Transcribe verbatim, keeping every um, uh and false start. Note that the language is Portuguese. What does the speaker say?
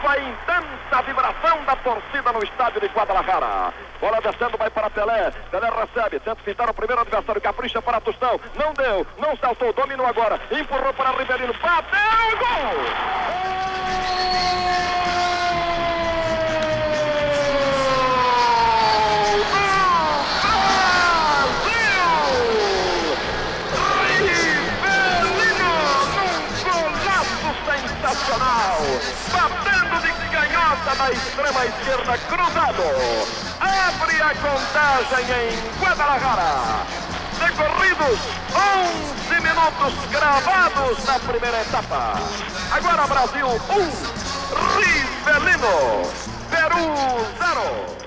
a intensa vibração da torcida no estádio de Guadalajara. Bola descendo, vai para Pelé. Pelé recebe, tenta fitar o primeiro adversário, capricha para Tostão. Não deu, não saltou, dominou agora. Empurrou para Rivelino, bateu, gol! Batendo de canhota na extrema esquerda, cruzado. Abre a contagem em Guadalajara. Decorridos onze minutos gravados na primeira etapa. Agora Brasil um, Rivelino, Peru zero.